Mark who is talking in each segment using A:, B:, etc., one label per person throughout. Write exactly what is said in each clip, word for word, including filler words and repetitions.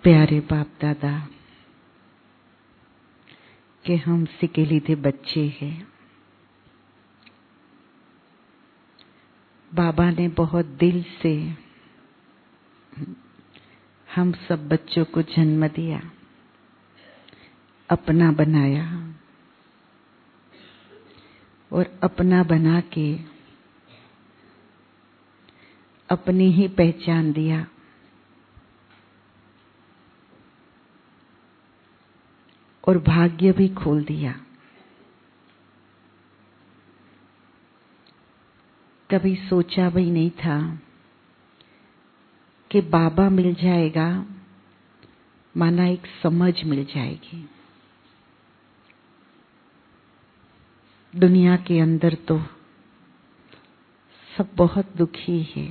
A: प्यारे बाप दादा के हम सिके लीधे बच्चे हैं। बाबा ने बहुत दिल से हम सब बच्चों को जन्म दिया, अपना बनाया और अपना बना के अपनी ही पहचान दिया। और भाग्य भी खोल दिया। कभी सोचा भी नहीं था कि बाबा मिल जाएगा, माना एक समझ मिल जाएगी। दुनिया के अंदर तो सब बहुत दुखी है।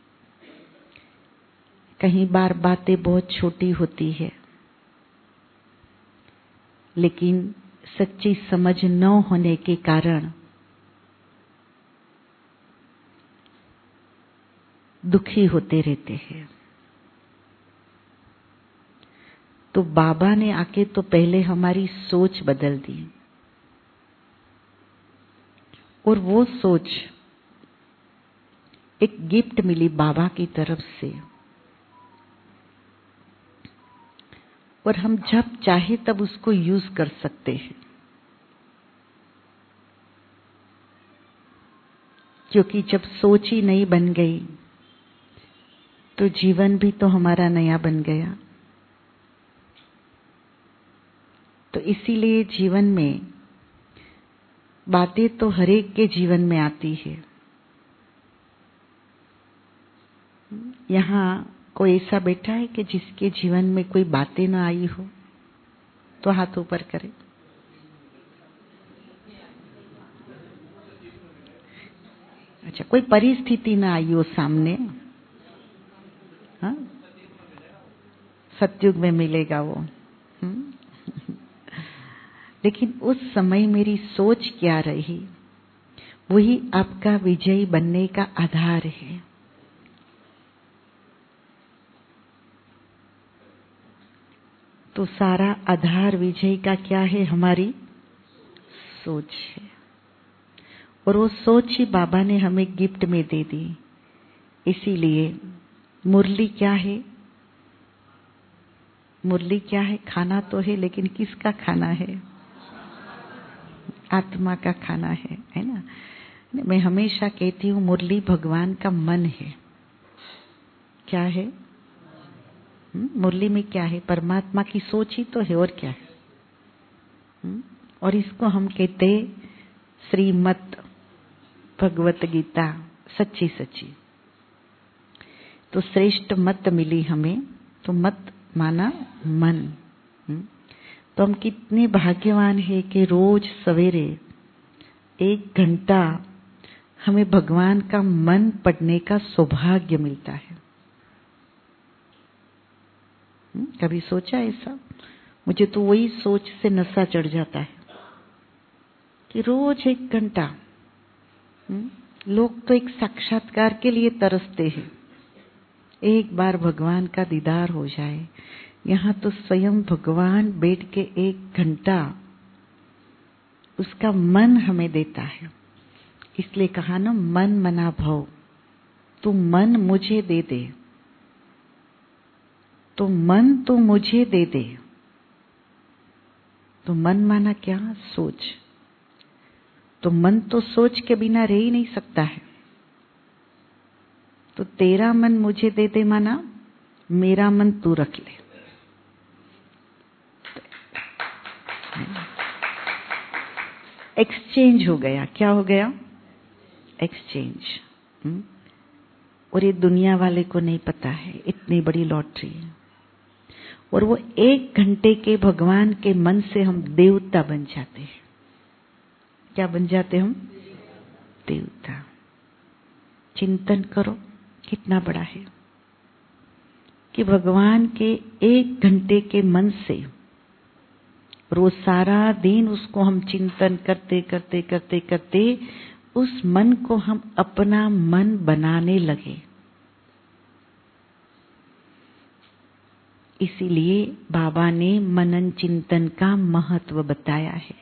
A: कहीं बार बातें बहुत छोटी होती है, लेकिन सच्ची समझ न होने के कारण दुखी होते रहते हैं। तो बाबा ने आके तो पहले हमारी सोच बदल दी, और वो सोच एक गिफ्ट मिली बाबा की तरफ से। और हम जब चाहे तब उसको यूज कर सकते हैं, क्योंकि जब सोच ही नई बन गई तो जीवन भी तो हमारा नया बन गया। तो इसीलिए जीवन में बातें तो हरेक के जीवन में आती है। यहाँ कोई ऐसा बैठा है कि जिसके जीवन में कोई बातें ना आई हो, तो हाथ ऊपर करे। अच्छा, कोई परिस्थिति ना आई हो सामने। हाँ, सतयुग में मिलेगा वो। हुँ? लेकिन उस समय मेरी सोच क्या रही, वही आपका विजयी बनने का आधार है। तो सारा आधार विजय का क्या है? हमारी सोच है। और वो सोच ही बाबा ने हमें गिफ्ट में दे दी। इसीलिए मुरली क्या है? मुरली क्या है? खाना तो है, लेकिन किसका खाना है? आत्मा का खाना है, है ना? मैं हमेशा कहती हूँ मुरली भगवान का मन है। क्या है? मुरली में क्या है? परमात्मा की सोच ही तो है, और क्या है? हुँ? और इसको हम कहते श्रीमत भगवत गीता, सच्ची सच्ची। तो श्रेष्ठ मत मिली हमें। तो मत माना मन। हुँ? तो हम कितने भाग्यवान हैं कि रोज सवेरे एक घंटा हमें भगवान का मन पढ़ने का सौभाग्य मिलता है। हुँ? कभी सोचा ऐसा? मुझे तो वही सोच से नशा चढ़ जाता है कि रोज एक घंटा। लोग तो एक साक्षात्कार के लिए तरसते हैं, एक बार भगवान का दीदार हो जाए। यहाँ तो स्वयं भगवान बैठ के एक घंटा उसका मन हमें देता है। इसलिए कहा ना, मन मना भव, तू मन मुझे दे दे, तो मन तो मुझे दे दे। तो मन माना क्या? सोच। तो मन तो सोच के बिना रह ही नहीं सकता है। तो तेरा मन मुझे दे दे माना मेरा मन तू रख ले। एक्सचेंज हो गया। क्या हो गया? एक्सचेंज। और ये दुनिया वाले को नहीं पता है, इतनी बड़ी लॉटरी। और वो एक घंटे के भगवान के मन से हम देवता बन जाते हैं। क्या बन जाते हम? देवता। चिंतन करो कितना बड़ा है कि भगवान के एक घंटे के मन से रोज सारा दिन उसको हम चिंतन करते करते करते करते उस मन को हम अपना मन बनाने लगे। इसीलिए बाबा ने मनन चिंतन का महत्व बताया है।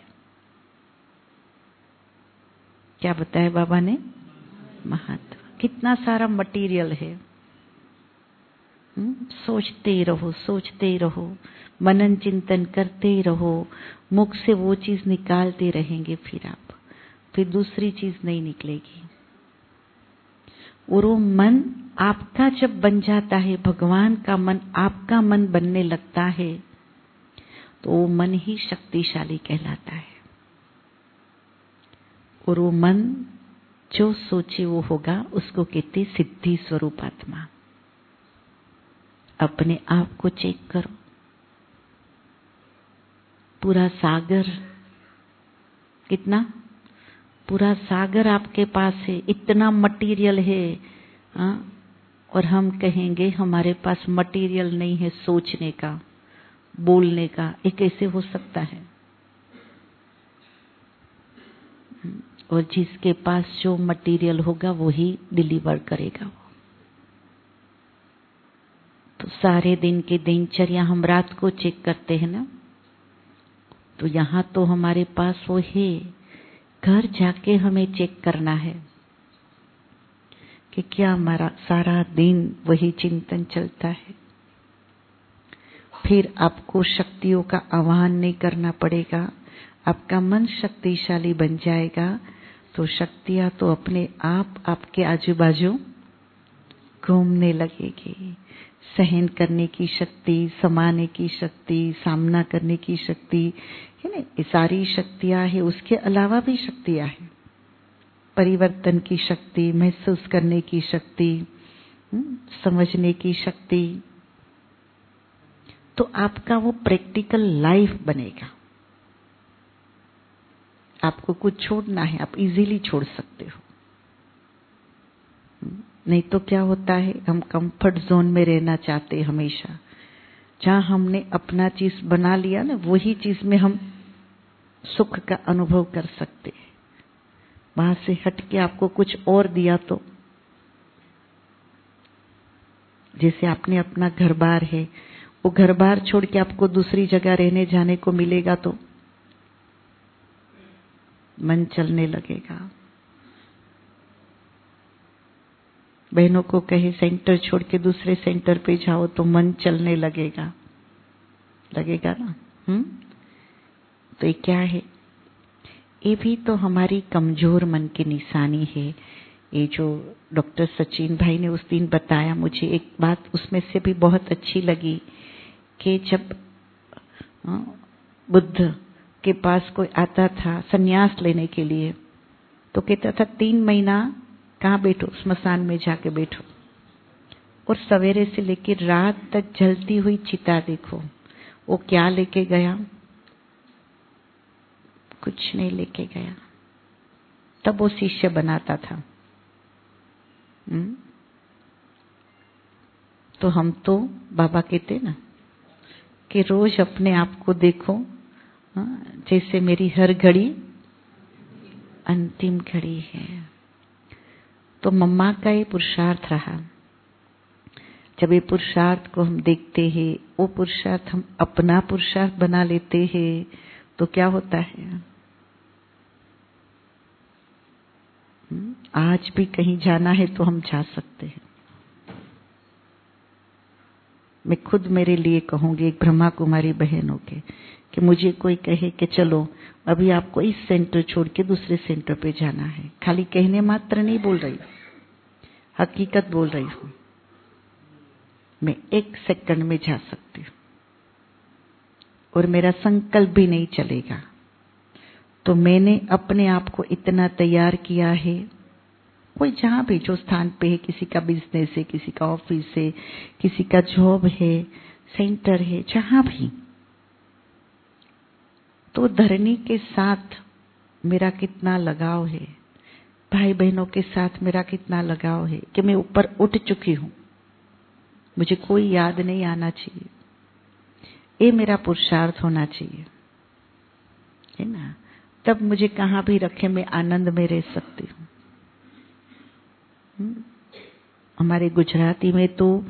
A: क्या बताया बाबा ने? महत्व। कितना सारा मटेरियल है, हुँ? सोचते ही रहो, सोचते ही रहो, मनन चिंतन करते ही रहो, मुख से वो चीज निकालते रहेंगे, फिर आप फिर दूसरी चीज नहीं निकलेगी। और वो मन आपका जब बन जाता है, भगवान का मन आपका मन बनने लगता है, तो वो मन ही शक्तिशाली कहलाता है। और वो मन जो सोचे वो होगा, उसको कहते सिद्धि स्वरूप आत्मा। अपने आप को चेक करो। पूरा सागर, कितना पूरा सागर आपके पास है, इतना मटेरियल है, हाँ? और हम कहेंगे हमारे पास मटेरियल नहीं है सोचने का, बोलने का। ये कैसे हो सकता है? और जिसके पास जो मटेरियल होगा वही डिलीवर करेगा। तो सारे दिन के दिनचर्या हम रात को चेक करते हैं ना, तो यहाँ तो हमारे पास वो है, घर जाके हमें चेक करना है कि क्या हमारा सारा दिन वही चिंतन चलता है। फिर आपको शक्तियों का आह्वान नहीं करना पड़ेगा, आपका मन शक्तिशाली बन जाएगा, तो शक्तियां तो अपने आप आपके आजू बाजू घूमने लगेगी। सहन करने की शक्ति, समाने की शक्ति, सामना करने की शक्ति है ना, ये सारी शक्तियां हैं। उसके अलावा भी शक्तियां हैं, परिवर्तन की शक्ति, महसूस करने की शक्ति, समझने की शक्ति। तो आपका वो प्रैक्टिकल लाइफ बनेगा। आपको कुछ छोड़ना है, आप इजीली छोड़ सकते हो। नहीं तो क्या होता है, हम कंफर्ट जोन में रहना चाहते हैं हमेशा। जहां हमने अपना चीज बना लिया ना, वही चीज में हम सुख का अनुभव कर सकते हैं। वहां से हटके आपको कुछ और दिया तो, जैसे आपने अपना घर बार है, वो घर बार छोड़ के आपको दूसरी जगह रहने जाने को मिलेगा तो मन चलने लगेगा। बहनों को कहे सेंटर छोड़ के दूसरे सेंटर पे जाओ तो मन चलने लगेगा, लगेगा ना। हम्म तो ये क्या है? ये भी तो हमारी कमजोर मन की निशानी है। ये जो डॉक्टर सचिन भाई ने उस दिन बताया, मुझे एक बात उसमें से भी बहुत अच्छी लगी कि जब बुद्ध के पास कोई आता था सन्यास लेने के लिए, तो कहता था तीन महीना कहाँ बैठो, स्मशान में जाके बैठो, और सवेरे से लेकर रात तक जलती हुई चिता देखो। वो क्या लेके गया? कुछ नहीं लेके गया। तब वो शिष्य बनाता था। हुँ? तो हम तो बाबा कहते ना कि रोज अपने आप को देखो, हाँ, जैसे मेरी हर घड़ी अंतिम घड़ी है। तो मम्मा का ये पुरुषार्थ रहा। जब ये पुरुषार्थ को हम देखते हैं, वो पुरुषार्थ हम अपना पुरुषार्थ बना लेते हैं, तो क्या होता है? आज भी कहीं जाना है तो हम जा सकते हैं। मैं खुद मेरे लिए कहूंगी, एक ब्रह्मा कुमारी बहन होके, कि मुझे कोई कहे कि चलो अभी आपको इस सेंटर छोड़ के दूसरे सेंटर पे जाना है, खाली कहने मात्र नहीं बोल रही, हकीकत बोल रही हूं। मैं एक सेकंड में जा सकती हूँ और मेरा संकल्प भी नहीं चलेगा। तो मैंने अपने आप को इतना तैयार किया है, कोई जहां भी जो स्थान पे है, किसी का बिजनेस है, किसी का ऑफिस है, किसी का जॉब है, सेंटर है, जहां भी, तो धरनी के साथ मेरा कितना लगाव है, भाई बहनों के साथ मेरा कितना लगाव है कि मैं ऊपर उठ चुकी हूं, मुझे कोई याद नहीं आना चाहिए। ये मेरा पुरुषार्थ होना चाहिए, है ना। तब मुझे कहां भी रखे, मैं आनंद में रह सकती हूँ। हमारे गुजराती में तो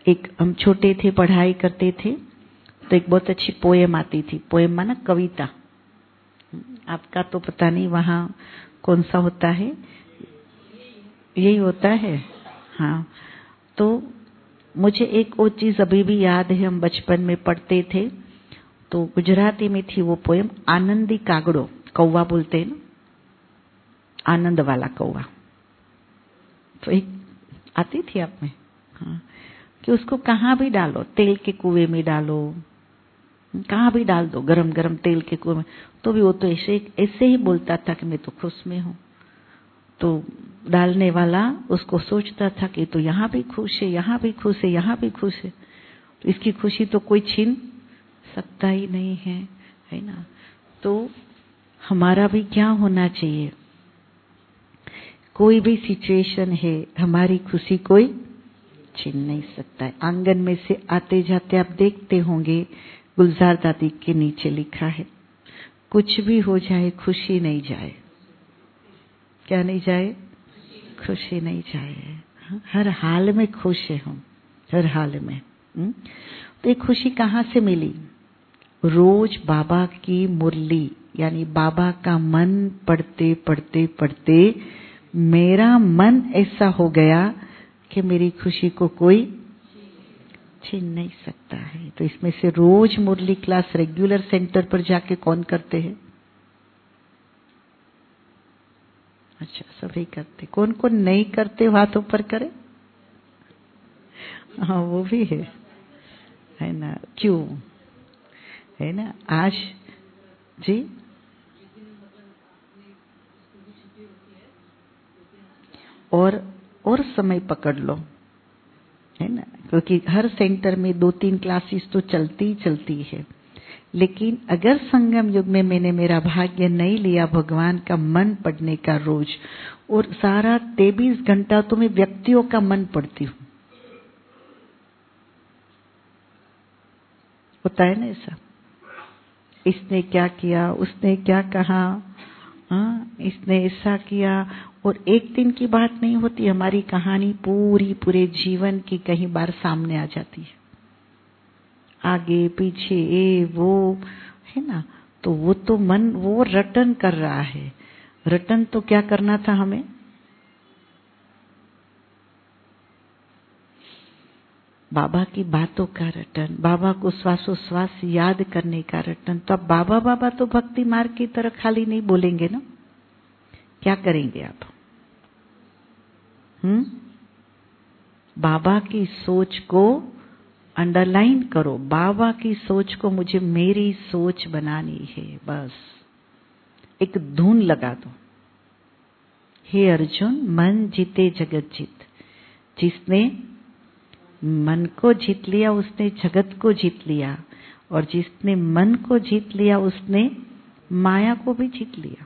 A: एक हम छोटे थे, पढ़ाई करते थे, तो एक बहुत अच्छी पोएम आती थी। पोएम माना कविता। आपका तो पता नहीं वहाँ कौन सा होता है, यही होता है। हाँ, तो मुझे एक वो चीज अभी भी याद है, हम बचपन में पढ़ते थे, तो गुजराती में थी वो पोएम, आनंदी कागड़ो, कौवा बोलते हैं ना, आनंद वाला कौवा। तो एक आती थी आप में, हाँ, कि उसको कहाँ भी डालो, तेल के कुएं में डालो, कहाँ भी डाल दो, गरम गरम तेल के कुएं में, तो भी वो तो ऐसे ऐसे ही बोलता था कि मैं तो खुश में हूँ। तो डालने वाला उसको सोचता था कि तो यहाँ भी खुश है, यहाँ भी खुश है, यहाँ भी खुश है, तो इसकी खुशी तो कोई छीन सकता ही नहीं है, है ना। तो हमारा भी क्या होना चाहिए, कोई भी सिचुएशन है, हमारी खुशी कोई छीन नहीं सकता है। आंगन में से आते जाते आप देखते होंगे, गुलजार दादी के नीचे लिखा है, कुछ भी हो जाए खुशी नहीं जाए। क्या नहीं जाए? खुशी नहीं जाए। हर हाल में खुश है हम, हर हाल में। तो ये खुशी कहाँ से मिली? रोज बाबा की मुरली यानी बाबा का मन पढ़ते पढ़ते पढ़ते मेरा मन ऐसा हो गया कि मेरी खुशी को कोई छीन नहीं सकता है। तो इसमें से रोज मुरली क्लास रेगुलर सेंटर पर जाके कौन करते हैं? अच्छा, सभी करते। कौन कौन नहीं करते हाथ ऊपर करे? हाँ, वो भी है, है ना। क्यों है ना? आज जी और और समय पकड़ लो, है ना, क्योंकि हर सेंटर में दो तीन क्लासेस तो चलती ही चलती है। लेकिन अगर संगम युग में मैंने मेरा भाग्य नहीं लिया भगवान का मन पढ़ने का रोज, और सारा तेईस घंटा तो मैं व्यक्तियों का मन पढ़ती हूँ, होता है ना ऐसा, इसने क्या किया, उसने क्या कहा, हाँ, इसने ऐसा किया, और एक दिन की बात नहीं होती, हमारी कहानी पूरी पूरे जीवन की कई बार सामने आ जाती है, आगे पीछे ये वो, है ना। तो वो तो मन वो रटन कर रहा है। रटन तो क्या करना था हमें? बाबा की बातों का रटन, बाबा को श्वासोश्वास याद करने का रटन। तो अब बाबा बाबा तो भक्ति मार्ग की तरह खाली नहीं बोलेंगे ना। क्या करेंगे आप? हम्म बाबा की सोच को अंडरलाइन करो। बाबा की सोच को मुझे मेरी सोच बनानी है, बस एक धुन लगा दो। हे अर्जुन, मन जीते जगत जीत। जिसने मन को जीत लिया उसने जगत को जीत लिया, और जिसने मन को जीत लिया उसने माया को भी जीत लिया।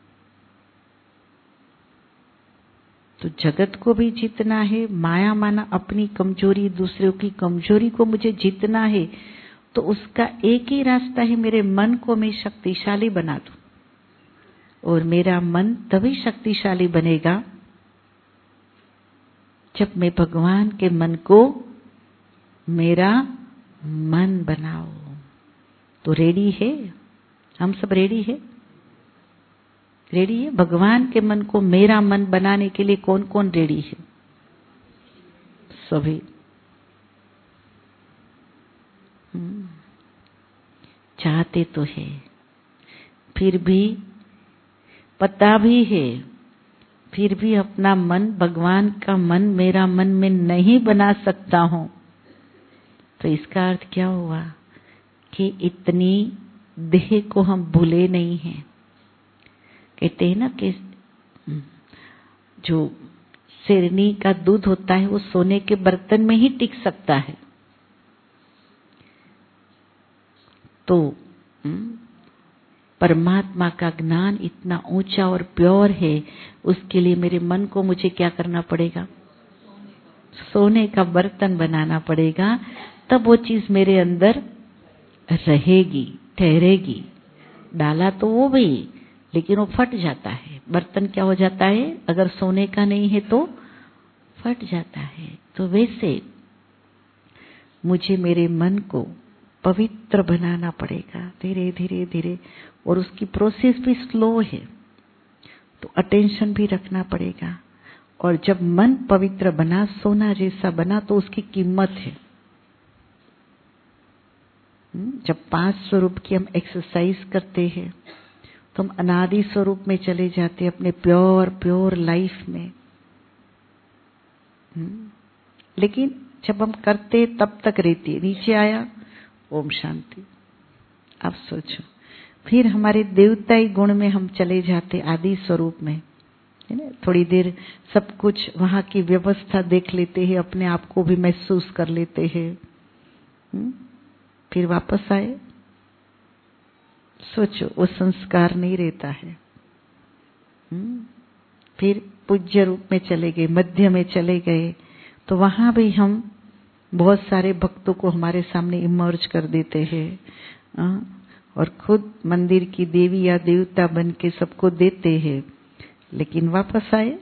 A: तो जगत को भी जीतना है, माया माना अपनी कमजोरी, दूसरों की कमजोरी को मुझे जीतना है। तो उसका एक ही रास्ता है, मेरे मन को मैं शक्तिशाली बना दूं। और मेरा मन तभी शक्तिशाली बनेगा जब मैं भगवान के मन को मेरा मन बनाओ। तो रेडी है? हम सब रेडी है? रेडी है? भगवान के मन को मेरा मन बनाने के लिए कौन कौन रेडी है? सभी। चाहते तो है, फिर भी पता भी है, फिर भी अपना मन, भगवान का मन मेरा मन में नहीं बना सकता हूं। तो इसका अर्थ क्या हुआ कि इतनी देह को हम भूले नहीं हैं। कहते हैं ना कि जो शेरनी का दूध होता है वो सोने के बर्तन में ही टिक सकता है। तो परमात्मा का ज्ञान इतना ऊंचा और प्योर है, उसके लिए मेरे मन को मुझे क्या करना पड़ेगा? सोने का बर्तन बनाना पड़ेगा, तब वो चीज मेरे अंदर रहेगी, ठहरेगी। डाला तो वो भी, लेकिन वो फट जाता है। बर्तन क्या हो जाता है? अगर सोने का नहीं है तो फट जाता है। तो वैसे मुझे मेरे मन को पवित्र बनाना पड़ेगा धीरे धीरे धीरे, और उसकी प्रोसेस भी स्लो है, तो अटेंशन भी रखना पड़ेगा। और जब मन पवित्र बना, सोना जैसा बना, तो उसकी कीमत है। जब पांच स्वरूप की हम एक्सरसाइज करते हैं तो हम अनादि स्वरूप में चले जाते हैं, अपने प्योर प्योर लाइफ में। लेकिन जब हम करते तब तक रहती है, नीचे आया ओम शांति। अब सोचो, फिर हमारे देवताई गुण में हम चले जाते आदि स्वरूप में, है ना। थोड़ी देर सब कुछ वहां की व्यवस्था देख लेते हैं, अपने आप को भी महसूस कर लेते हैं, फिर वापस आए। सोचो, वो संस्कार नहीं रहता है। फिर पूज्य रूप में चले गए, मध्य में चले गए, तो वहां भी हम बहुत सारे भक्तों को हमारे सामने इमर्ज कर देते हैं, और खुद मंदिर की देवी या देवता बन के सबको देते हैं, लेकिन वापस आए।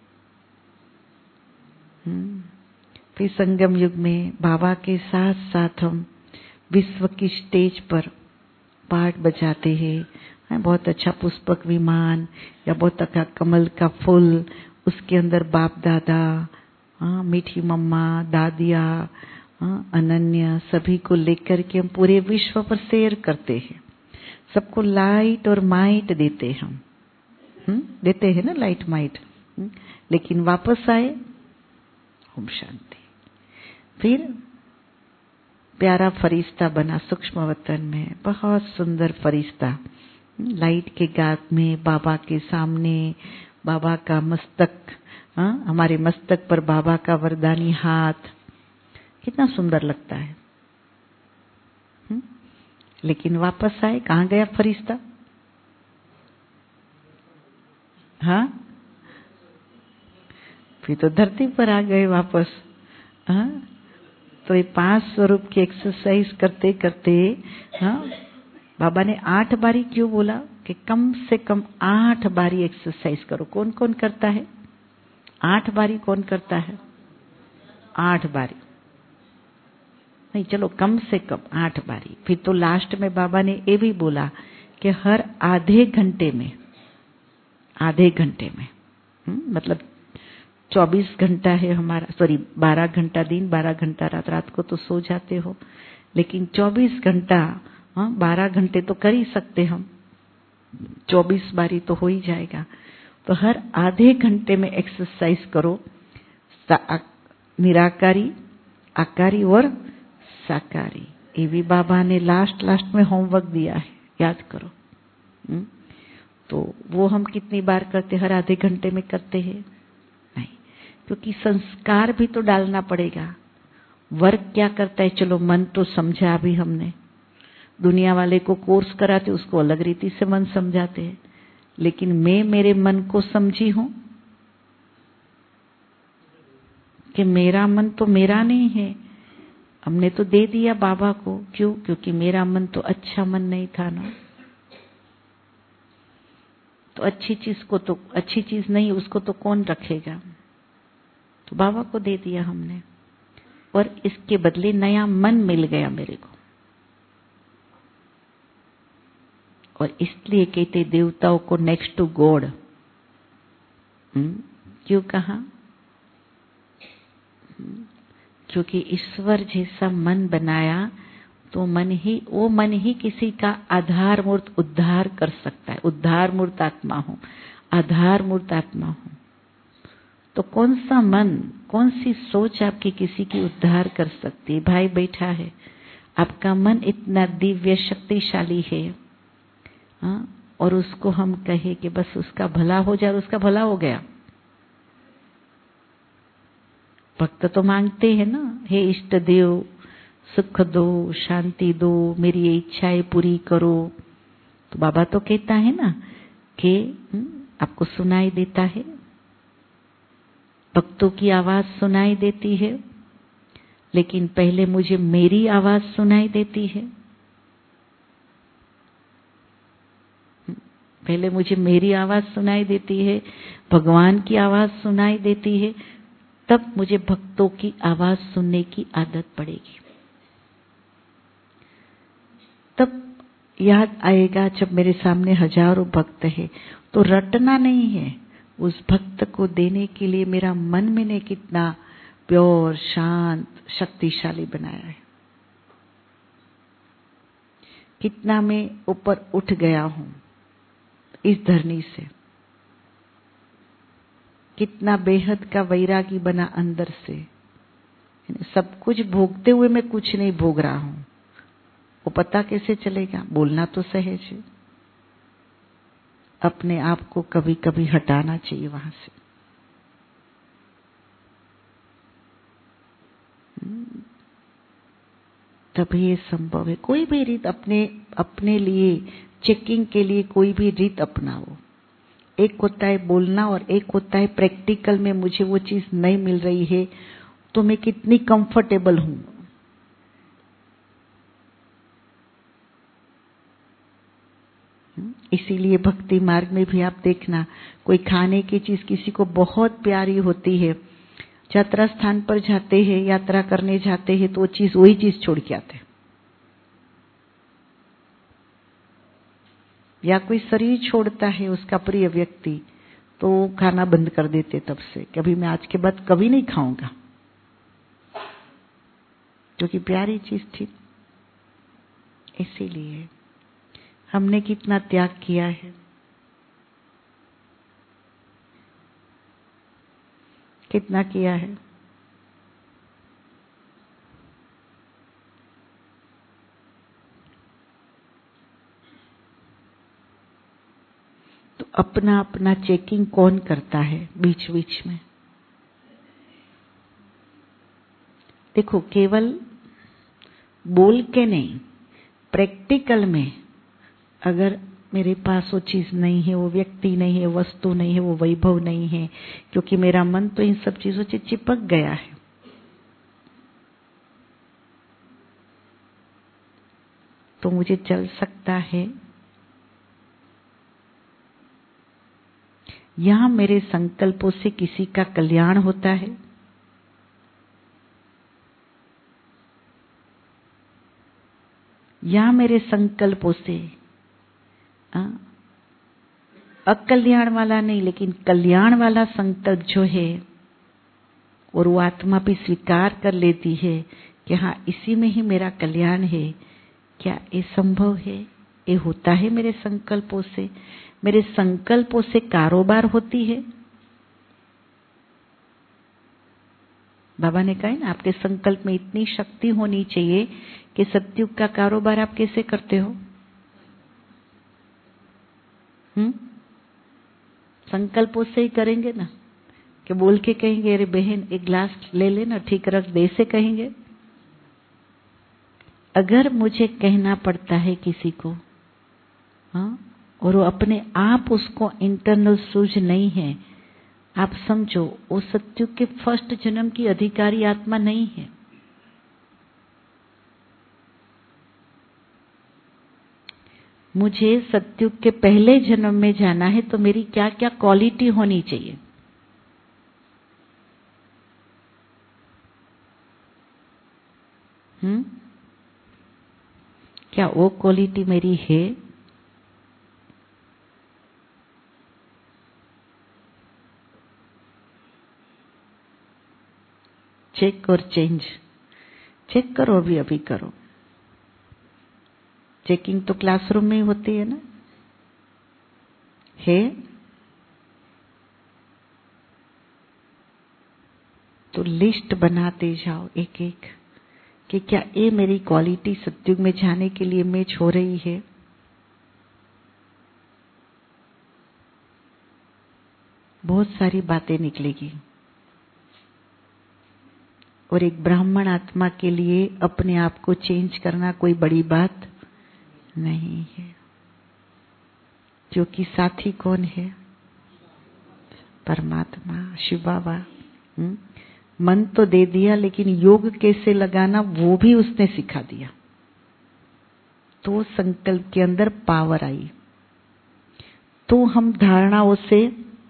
A: फिर संगम युग में बाबा के साथ साथ हम विश्व की स्टेज पर पार्ट बजाते हैं। बहुत अच्छा पुष्पक विमान या बहुत अच्छा कमल का फूल, उसके अंदर बाप दादा, हाँ, मीठी मम्मा, दादिया, हाँ, अनन्या, सभी को लेकर के हम पूरे विश्व पर शेयर करते हैं। सबको लाइट और माइट देते हम, हुँ? देते हैं ना लाइट माइट। हुँ? लेकिन वापस आए ओम शांति। फिर प्यारा फरिश्ता बना सूक्ष्म वतन में, बहुत सुंदर फरिश्ता, लाइट के गात में बाबा के सामने, बाबा का मस्तक, हाँ, हमारे मस्तक पर बाबा का वरदानी हाथ, कितना सुंदर लगता है। हुँ? लेकिन वापस आए, कहाँ गया फरिश्ता? हाँ, फिर तो धरती पर आ गए वापस। हाँ, तो ये पांच स्वरूप की एक्सरसाइज करते करते, हाँ, बाबा ने आठ बारी क्यों बोला कि कम से कम आठ बारी एक्सरसाइज करो। कौन कौन करता है आठ बारी? कौन करता है आठ बारी? नहीं, चलो कम से कम आठ बारी। फिर तो लास्ट में बाबा ने ये भी बोला कि हर आधे घंटे में, आधे घंटे में, हुँ? मतलब चौबीस घंटा है हमारा, सॉरी बारह घंटा दिन, बारह घंटा रात। रात को तो सो जाते हो, लेकिन चौबीस घंटा, हाँ, बारह घंटे तो कर ही सकते हम, चौबीस बारी तो हो ही जाएगा। तो हर आधे घंटे में एक्सरसाइज करो, निराकारी, आकारी और साकारी। ये भी बाबा ने लास्ट लास्ट में होमवर्क दिया है, याद करो। हुँ? तो वो हम कितनी बार करते? हर आधे घंटे में करते हैं? नहीं, क्योंकि संस्कार भी तो डालना पड़ेगा। वर्क क्या करता है? चलो मन तो समझा अभी हमने, दुनिया वाले को कोर्स कराते उसको अलग रीति से मन समझाते हैं, लेकिन मैं मेरे मन को समझी हूं कि मेरा मन तो मेरा नहीं है, हमने तो दे दिया बाबा को। क्यों? क्योंकि मेरा मन तो अच्छा मन नहीं था ना। तो अच्छी चीज को तो, अच्छी चीज नहीं, उसको तो कौन रखेगा? तो बाबा को दे दिया हमने, और इसके बदले नया मन मिल गया मेरे को। और इसलिए कहते देवताओं को नेक्स्ट टू गॉड। क्यों कहा? क्योंकि ईश्वर जैसा मन बनाया, तो मन ही, वो मन ही किसी का आधार मूर्त उद्धार कर सकता है। उद्धार मूर्त आत्मा हूं, आधार मूर्त आत्मा हूं। तो कौन सा मन, कौन सी सोच आपकी किसी की उद्धार कर सकती है? भाई बैठा है, आपका मन इतना दिव्य शक्तिशाली है, हाँ, और उसको हम कहे कि बस उसका भला हो जाए, उसका भला हो गया। भक्त तो मांगते हैं ना, हे इष्ट देव सुख दो, शांति दो, मेरी ये इच्छाएं पूरी करो। तो बाबा तो कहता है ना कि आपको सुनाई देता है, भक्तों की आवाज सुनाई देती है, लेकिन पहले मुझे मेरी आवाज सुनाई देती है। पहले मुझे मेरी आवाज सुनाई देती है, भगवान की आवाज सुनाई देती है, तब मुझे भक्तों की आवाज सुनने की आदत पड़ेगी। तब याद आएगा जब मेरे सामने हजारों भक्त हैं, तो रटना नहीं है, उस भक्त को देने के लिए मेरा मन मैंने कितना प्योर, शांत, शक्तिशाली बनाया है, कितना मैं ऊपर उठ गया हूं इस धरनी से, कितना बेहद का वैरागी बना अंदर से। सब कुछ भोगते हुए मैं कुछ नहीं भोग रहा हूं, वो पता कैसे चलेगा? बोलना तो सहज है, अपने आप को कभी कभी हटाना चाहिए वहां से। तभी ये संभव है। कोई भी रीत अपने अपने लिए चेकिंग के लिए कोई भी रीत अपनाओ। एक होता है बोलना और एक होता है प्रैक्टिकल में मुझे वो चीज नहीं मिल रही है तो मैं कितनी कंफर्टेबल हूं। इसीलिए भक्ति मार्ग में भी आप देखना, कोई खाने की चीज किसी को बहुत प्यारी होती है, यात्रा स्थान पर जाते हैं, यात्रा करने जाते हैं तो वो चीज वही चीज छोड़ के आते हैं। या कोई शरीर छोड़ता है उसका प्रिय व्यक्ति तो खाना बंद कर देते तब से, कभी मैं आज के बाद कभी नहीं खाऊंगा, क्योंकि प्यारी चीज थी। इसीलिए हमने कितना त्याग किया है, कितना किया है। तो अपना अपना चेकिंग कौन करता है बीच बीच में? देखो, केवल बोल के नहीं, प्रैक्टिकल में अगर मेरे पास वो चीज नहीं है, वो व्यक्ति नहीं है, वस्तु नहीं है, वो वैभव नहीं है, क्योंकि मेरा मन तो इन सब चीजों से चिपक गया है, तो मुझे चल सकता है। यहां मेरे संकल्पों से किसी का कल्याण होता है, या मेरे संकल्पों से अकल्याण वाला नहीं लेकिन कल्याण वाला संकल्प जो है, और वो आत्मा भी स्वीकार कर लेती है कि हाँ इसी में ही मेरा कल्याण है। क्या ये संभव है? ये होता है मेरे संकल्पों से? मेरे संकल्पों से कारोबार होती है? बाबा ने कहा ना, आपके संकल्प में इतनी शक्ति होनी चाहिए कि सत्युग का कारोबार आप कैसे करते हो? हम्म संकल्पों से ही करेंगे ना, कि बोल के कहेंगे अरे बहन एक ग्लास ले लेना, ठीक रख दे, से कहेंगे? अगर मुझे कहना पड़ता है किसी को, हाँ, और वो अपने आप उसको इंटरनल सूझ नहीं है, आप समझो वो सत्युग के फर्स्ट जन्म की अधिकारी आत्मा नहीं है। मुझे सत्युग के पहले जन्म में जाना है तो मेरी क्या क्या क्वालिटी होनी चाहिए? हम्म क्या वो क्वालिटी मेरी है? चेक और चेंज। चेक करो, अभी अभी करो। चेकिंग तो क्लासरूम में ही होती है ना, है तो लिस्ट बनाते जाओ एक एक कि क्या ये मेरी क्वालिटी सत्युग में जाने के लिए मैच हो रही है। बहुत सारी बातें निकलेगी। और एक ब्राह्मण आत्मा के लिए अपने आप को चेंज करना कोई बड़ी बात नहीं है, क्योंकि साथी कौन है? परमात्मा, शिव बाबा। मन तो दे दिया लेकिन योग कैसे लगाना वो भी उसने सिखा दिया। तो संकल्प के अंदर पावर आई, तो हम धारणाओं से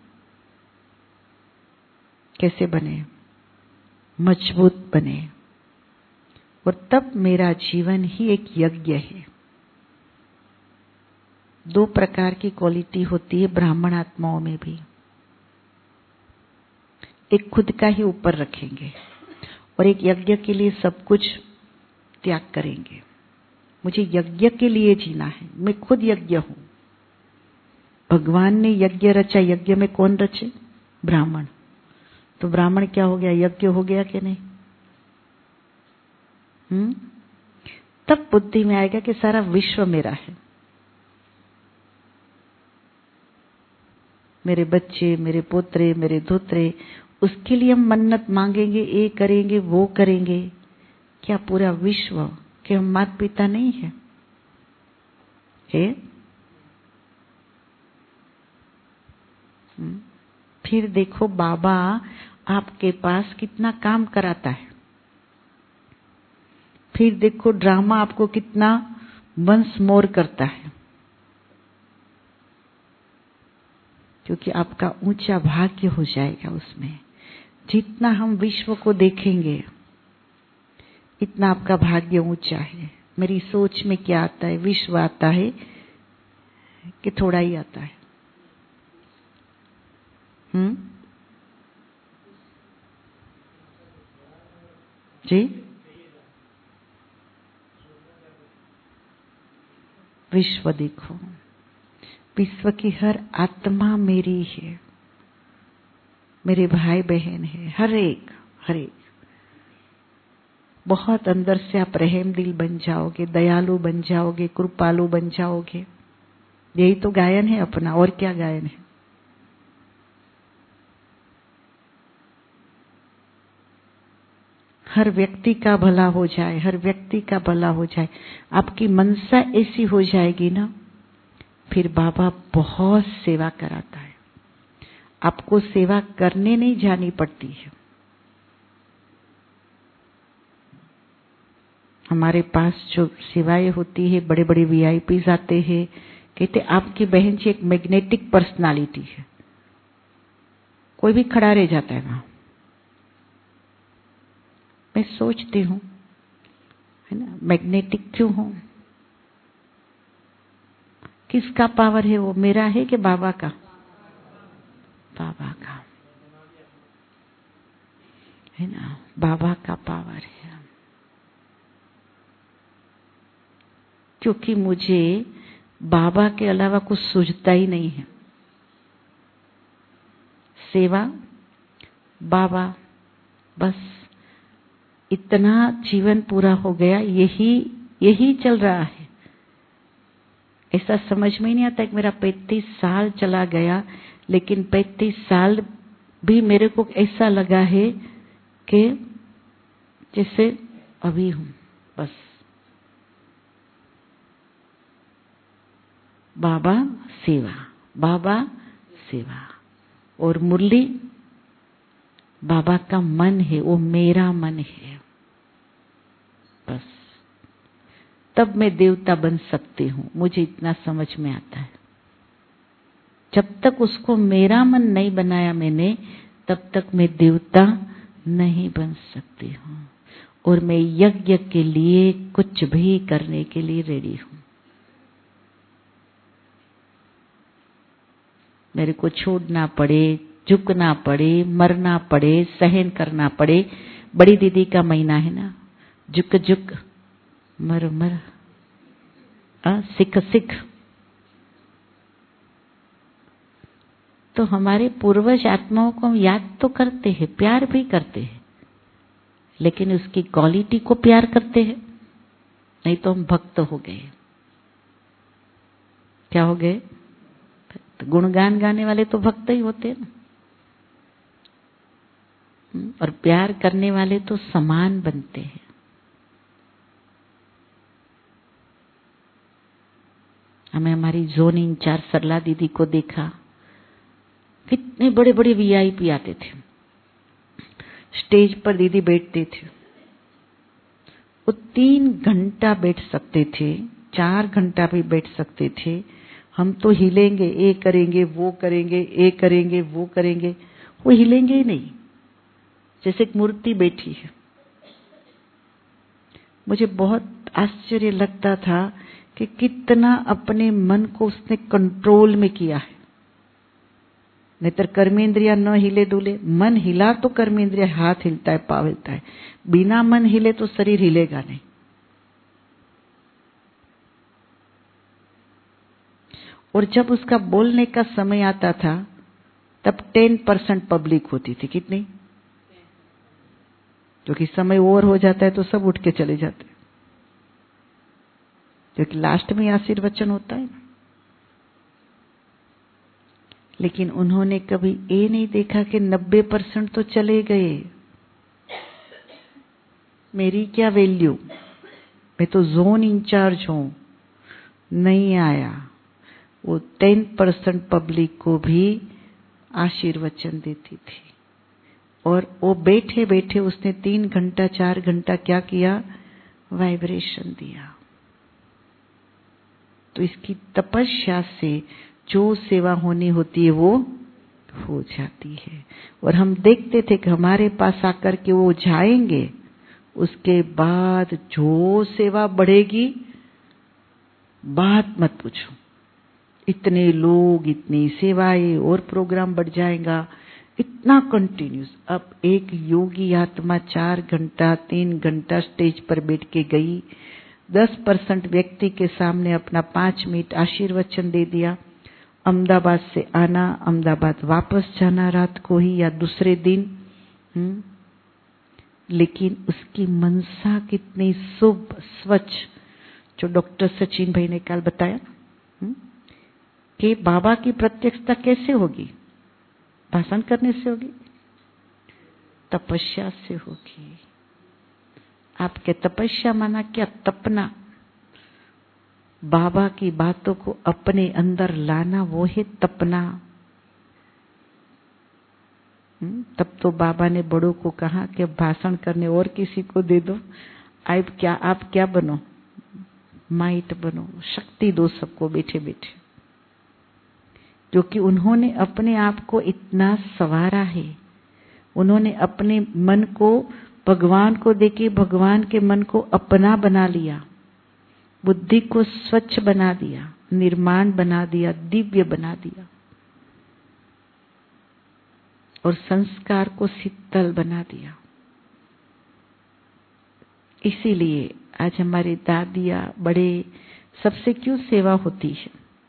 A: कैसे बने? मजबूत बने। और तब मेरा जीवन ही एक यज्ञ है। दो प्रकार की क्वालिटी होती है ब्राह्मण आत्माओं में भी। एक खुद का ही ऊपर रखेंगे और एक यज्ञ के लिए सब कुछ त्याग करेंगे। मुझे यज्ञ के लिए जीना है, मैं खुद यज्ञ हूं। भगवान ने यज्ञ रचा, यज्ञ में कौन रचे? ब्राह्मण। तो ब्राह्मण क्या हो गया? यज्ञ हो गया कि नहीं? हम्म तब बुद्धि में आएगा कि सारा विश्व मेरा है। मेरे बच्चे, मेरे पोतरे, मेरे धोतरे, उसके लिए हम मन्नत मांगेंगे, ये करेंगे, वो करेंगे। क्या पूरा विश्व के हम माता पिता नहीं है? है? फिर देखो बाबा आपके पास कितना काम कराता है। फिर देखो ड्रामा आपको कितना वंस मोर करता है, क्योंकि आपका ऊंचा भाग्य हो जाएगा उसमें। जितना हम विश्व को देखेंगे इतना आपका भाग्य ऊंचा है। मेरी सोच में क्या आता है? विश्व आता है कि थोड़ा ही आता है? हम्म जी, विश्व देखो, विश्व की हर आत्मा मेरी है, मेरे भाई बहन है, हर एक हर एक। बहुत अंदर से आप रहम दिल बन जाओगे, दयालु बन जाओगे, कृपालु बन जाओगे। यही तो गायन है अपना, और क्या गायन है? हर व्यक्ति का भला हो जाए, हर व्यक्ति का भला हो जाए। आपकी मनसा ऐसी हो जाएगी ना, फिर बाबा बहुत सेवा कराता है। आपको सेवा करने नहीं जानी पड़ती है। हमारे पास जो सेवाएं होती है, बड़े बड़े वीआईपीज आते हैं, कहते आपकी बहन जी एक मैग्नेटिक पर्सनालिटी है। कोई भी खड़ा रह जाता है वहां। मैं सोचती हूँ, है ना, मैग्नेटिक क्यों हूं? किसका पावर है वो? मेरा है कि बाबा का? बाबा का, है ना, बाबा का पावर है। क्योंकि मुझे बाबा के अलावा कुछ सूझता ही नहीं है। सेवा, बाबा, बस इतना जीवन पूरा हो गया। यही यही चल रहा है। ऐसा समझ में नहीं आता कि मेरा पैंतीस साल चला गया, लेकिन पैंतीस साल भी मेरे को ऐसा लगा है कि जैसे अभी हूं। बस बाबा सेवा, बाबा सेवा। और मुरली बाबा का मन है, वो मेरा मन है। बस तब मैं देवता बन सकती हूं। मुझे इतना समझ में आता है। जब तक उसको मेरा मन नहीं बनाया मैंने, तब तक मैं देवता नहीं बन सकती हूं। और मैं यज्ञ के लिए कुछ भी करने के लिए रेडी हूं। मेरे को छोड़ना पड़े, झुकना पड़े, मरना पड़े, सहन करना पड़े। बड़ी दीदी का महीना है ना, झुक झुक मर मर, आ, सिख सिख। तो हमारे पूर्वज आत्माओं को हम याद तो करते हैं, प्यार भी करते हैं, लेकिन उसकी क्वालिटी को प्यार करते हैं। नहीं तो हम भक्त हो गए। क्या हो गए? गुणगान गाने वाले तो भक्त ही होते हैं ना, और प्यार करने वाले तो समान बनते हैं। हमें हमारी जोन इंचार्ज सरला दीदी को देखा, कितने बड़े बड़े वीआईपी आते थे। स्टेज पर दीदी बैठते थे, वो तीन घंटा बैठ सकते थे, चार घंटा भी बैठ सकते थे। हम तो हिलेंगे, ये करेंगे, वो करेंगे, ये करेंगे, वो करेंगे, वो हिलेंगे ही नहीं, जैसे एक मूर्ति बैठी है। मुझे बहुत आश्चर्य लगता था कि कितना अपने मन को उसने कंट्रोल में किया है। नहीं तो कर्मेंद्रिया न हिले डुले, मन हिला तो कर्मेंद्रिया, हाथ हिलता है, पाँव हिलता है, बिना मन हिले तो शरीर हिलेगा नहीं। और जब उसका बोलने का समय आता था तब टेन परसेंट पब्लिक होती थी। कितनी? क्योंकि समय ओवर हो जाता है तो सब उठ के चले जाते हैं, क्योंकि लास्ट में आशीर्वचन होता है। लेकिन उन्होंने कभी ये नहीं देखा कि नब्बे परसेंट तो चले गए, मेरी क्या वैल्यू, मैं तो जोन इंचार्ज हूं, नहीं आया। वो टेन परसेंट पब्लिक को भी आशीर्वचन देती थी। और वो बैठे बैठे उसने तीन घंटा चार घंटा क्या किया? वाइब्रेशन दिया। तो इसकी तपस्या से जो सेवा होनी होती है वो हो जाती है। और हम देखते थे कि हमारे पास आकर के वो जाएंगे, उसके बाद जो सेवा बढ़ेगी बात मत पूछो। इतने लोग, इतनी सेवाएं, और प्रोग्राम बढ़ जाएगा, इतना कंटिन्यूस। अब एक योगी आत्मा चार घंटा तीन घंटा स्टेज पर बैठ के गई, दस परसेंट व्यक्ति के सामने अपना पांच मिनट आशीर्वचन दे दिया। अहमदाबाद से आना, अहमदाबाद वापस जाना रात को ही या दूसरे दिन। हुँ? लेकिन उसकी मनसा कितनी शुभ स्वच्छ, जो डॉक्टर सचिन भाई ने कल बताया हुँ? कि बाबा की प्रत्यक्षता कैसे होगी? भाषण करने से होगी? तपस्या से होगी। आपके तपस्या माना क्या? तपना, बाबा की बातों को अपने अंदर लाना, वो है तपना। तब तो बाबा ने बड़ों को कहा कि भाषण करने और किसी को दे दो। आप क्या आप क्या बनो? माइट बनो, शक्ति दो सबको बैठे बैठे। क्योंकि उन्होंने अपने आप को इतना संवारा है, उन्होंने अपने मन को भगवान को देके भगवान के मन को अपना बना लिया, बुद्धि को स्वच्छ बना दिया, निर्माण बना दिया, दिव्य बना दिया, और संस्कार को शीतल बना दिया। इसीलिए आज हमारी दादियां, बड़े, सबसे क्यों सेवा होती है?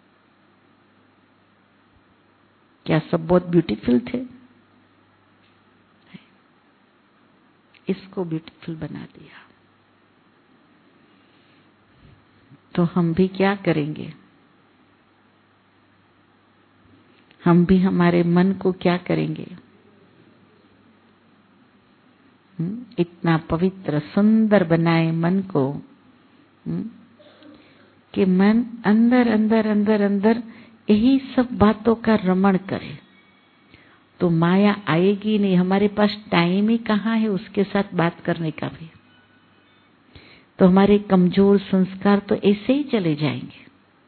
A: क्या सब बहुत ब्यूटीफुल थे? इसको ब्यूटीफुल बना दिया। तो हम भी क्या करेंगे? हम भी हमारे मन को क्या करेंगे? हुँ? इतना पवित्र सुंदर बनाए मन को, हुँ? कि मन अंदर अंदर अंदर अंदर यही सब बातों का रमण करे, तो माया आएगी नहीं। हमारे पास टाइम ही कहाँ है उसके साथ बात करने का भी। तो हमारे कमजोर संस्कार तो ऐसे ही चले जाएंगे,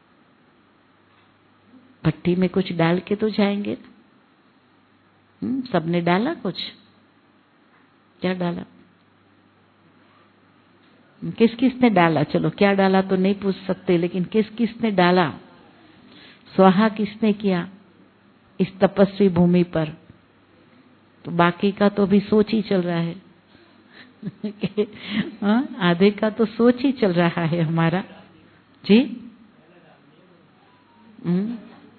A: भट्टी में कुछ डाल के तो जाएंगे। हम्म, सबने डाला कुछ? क्या डाला? किस किस ने डाला? चलो क्या डाला तो नहीं पूछ सकते, लेकिन किस किस ने डाला? स्वाहा किसने किया इस तपस्वी भूमि पर? तो बाकी का तो अभी सोच ही चल रहा है। हाँ, आधे का तो सोच ही चल रहा है हमारा जी। हम्म,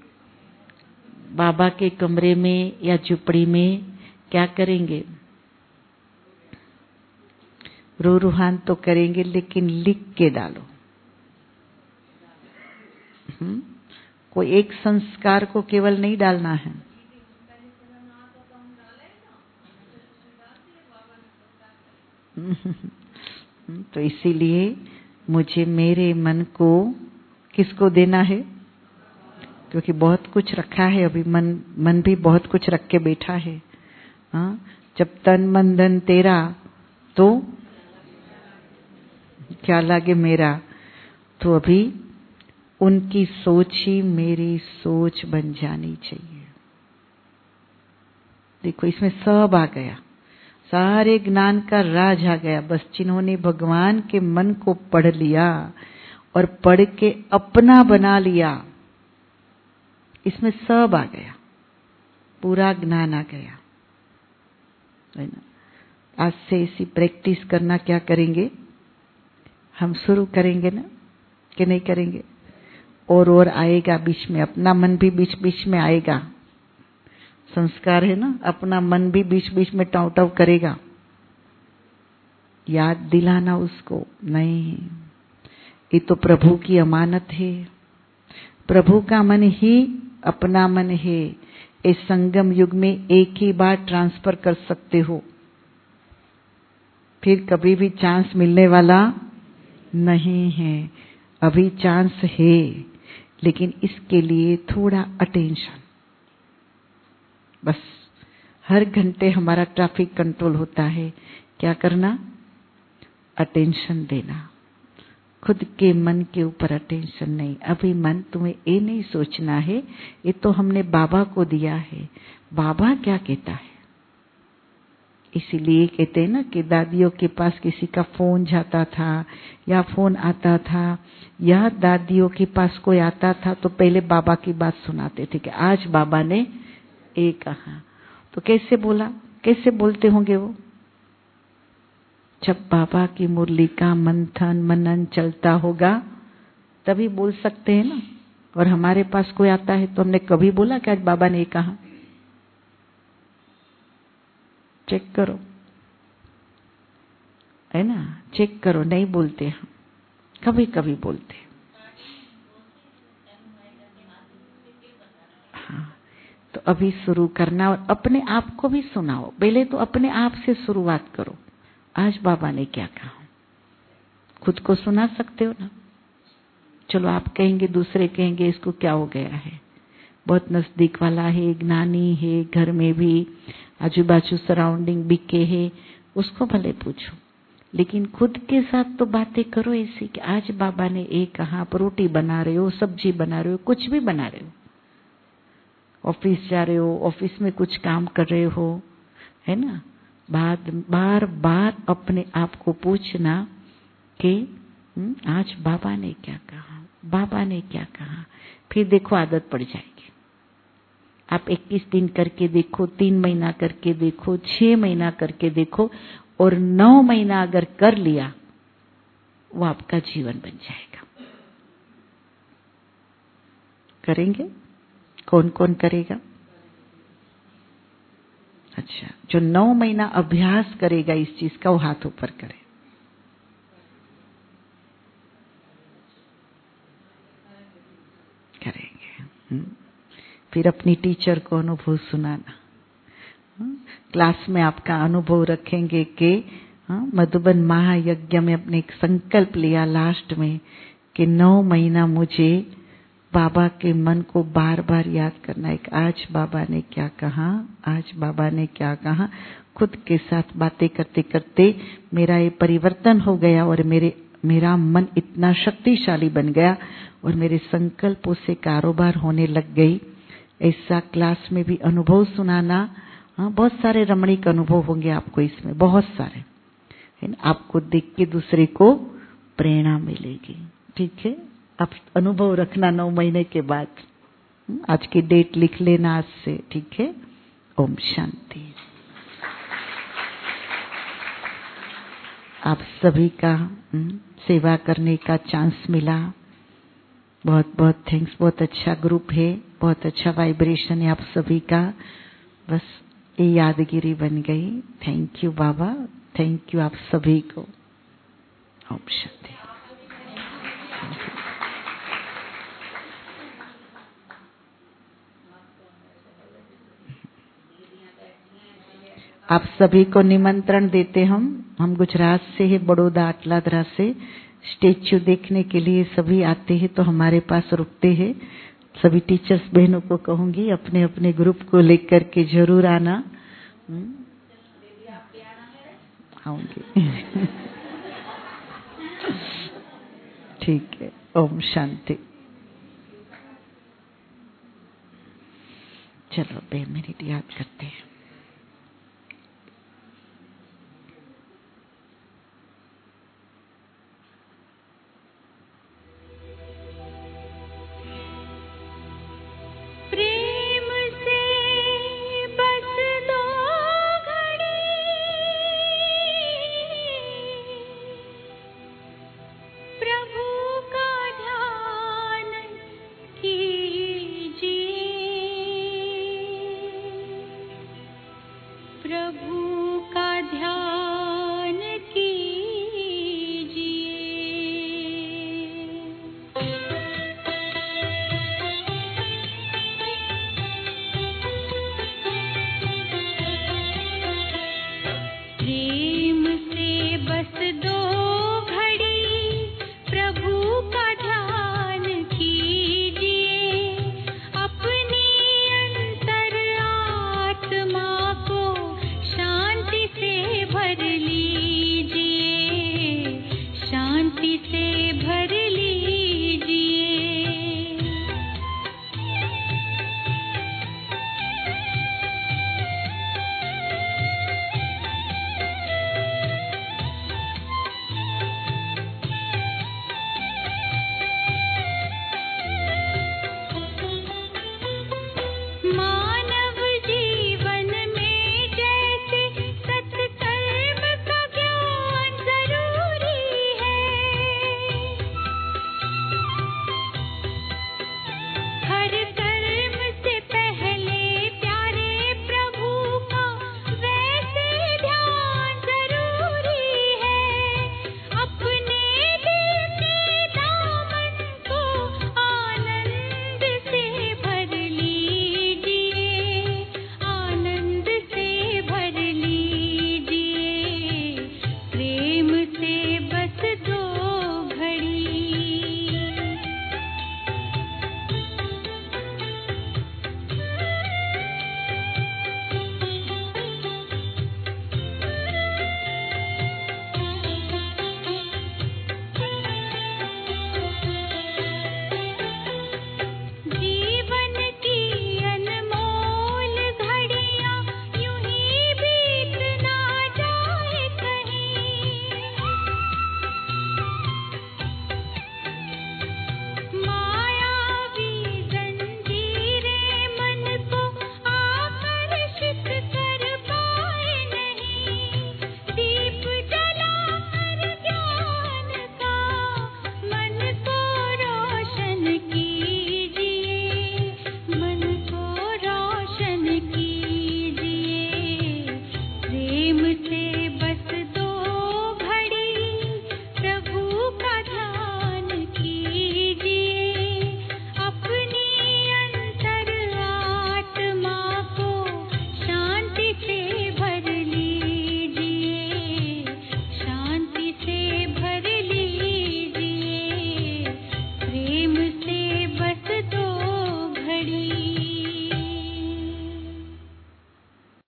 A: बाबा के कमरे में या झुपड़ी में क्या करेंगे? रो रूहान तो करेंगे, लेकिन लिख के डालो। हम्म, कोई एक संस्कार को केवल नहीं डालना है। तो इसीलिए मुझे मेरे मन को किसको देना है? क्योंकि बहुत कुछ रखा है अभी, मन मन भी बहुत कुछ रख के बैठा है। हाँ, जब तन मन धन तेरा तो क्या लागे मेरा। तो अभी उनकी सोच ही मेरी सोच बन जानी चाहिए। देखो इसमें सब आ गया, सारे ज्ञान का राज आ गया। बस जिन्होंने भगवान के मन को पढ़ लिया और पढ़ के अपना बना लिया, इसमें सब आ गया, पूरा ज्ञान आ गया, है ना। आज से इसी प्रैक्टिस करना क्या करेंगे हम, शुरू करेंगे ना कि नहीं करेंगे? और और आएगा बीच में, अपना मन भी बीच बीच में आएगा, संस्कार है ना, अपना मन भी बीच बीच में टाव टाव करेगा, याद दिलाना उसको। नहीं, ये तो प्रभु की अमानत है, प्रभु का मन ही अपना मन है। इस संगम युग में एक ही बार ट्रांसफर कर सकते हो, फिर कभी भी चांस मिलने वाला नहीं है। अभी चांस है, लेकिन इसके लिए थोड़ा अटेंशन। बस हर घंटे हमारा ट्रैफिक कंट्रोल होता है, क्या करना? अटेंशन देना, खुद के मन के ऊपर अटेंशन नहीं। अभी मन तुम्हें ये नहीं सोचना है, ये तो हमने बाबा को दिया है, बाबा क्या कहता है। इसीलिए कहते हैं ना कि दादियों के पास किसी का फोन जाता था या फोन आता था या दादियों के पास कोई आता था तो पहले बाबा की बात सुनाते थे कि आज बाबा ने ये कहा। तो कैसे बोला, कैसे बोलते होंगे वो? जब बाबा की मुरली का मंथन मनन चलता होगा तभी बोल सकते हैं ना। और हमारे पास कोई आता है तो हमने कभी बोला कि आज बाबा ने ये कहा? चेक करो, है ना, चेक करो, नहीं बोलते हम, कभी कभी बोलते। हाँ, तो अभी शुरू करना और अपने आप को भी सुनाओ। पहले तो अपने आप से शुरुआत करो, आज बाबा ने क्या कहा। खुद को सुना सकते हो ना। चलो आप कहेंगे, दूसरे कहेंगे इसको क्या हो गया है, बहुत नजदीक वाला है, ज्ञानी है, घर में भी आजू बाजू सराउंडिंग बिके है, उसको भले पूछो, लेकिन खुद के साथ तो बातें करो ऐसी कि आज बाबा ने एक कहा। आप रोटी बना रहे हो, सब्जी बना रहे हो, कुछ भी बना रहे हो, ऑफिस जा रहे हो, ऑफिस में कुछ काम कर रहे हो, है ना, बार बार बार अपने आप को पूछना कि आज बाबा ने क्या कहा, बाबा ने क्या कहा। फिर देखो आदत पड़ जाएगी। आप इक्कीस दिन करके देखो, तीन महीना करके देखो, छह महीना करके देखो, और नौ महीना अगर कर लिया वो आपका जीवन बन जाएगा। करेंगे? कौन कौन करेगा? अच्छा, जो नौ महीना अभ्यास करेगा इस चीज का वो हाथ ऊपर करे। करेंगे। हुँ? फिर अपनी टीचर को अनुभव सुनाना। हुँ? क्लास में आपका अनुभव रखेंगे कि मधुबन महायज्ञ में अपने एक संकल्प लिया लास्ट में कि नौ महीना मुझे बाबा के मन को बार बार याद करना है। आज बाबा ने क्या कहा, आज बाबा ने क्या कहा। खुद के साथ बातें करते करते मेरा ये परिवर्तन हो गया और मेरे मेरा मन इतना शक्तिशाली बन गया और मेरे संकल्पों से कारोबार होने लग गई। ऐसा क्लास में भी अनुभव सुनाना। हाँ, बहुत सारे रमणीक अनुभव होंगे आपको इसमें, बहुत सारे, है ना। आपको देख के दूसरे को प्रेरणा मिलेगी। ठीक है, आप अनुभव रखना नौ महीने के बाद। आज की डेट लिख लेना आज से, ठीक है। ओम शांति। आप सभी का सेवा करने का चांस मिला, बहुत बहुत थैंक्स। बहुत अच्छा ग्रुप है, बहुत अच्छा वाइब्रेशन है आप सभी का। बस ये यादगिरी बन गई। थैंक यू बाबा, थैंक यू आप सभी को। ओम शांति। आप सभी को निमंत्रण देते हम हम गुजरात से है, बड़ौदा अटलादरा से। स्टेच्यू देखने के लिए सभी आते हैं तो हमारे पास रुकते हैं। सभी टीचर्स बहनों को कहूंगी अपने अपने ग्रुप को लेकर के जरूर आना। आऊंगी। ठीक है। ओम शांति। चलो बे मिनट याद करते हैं। प्रभु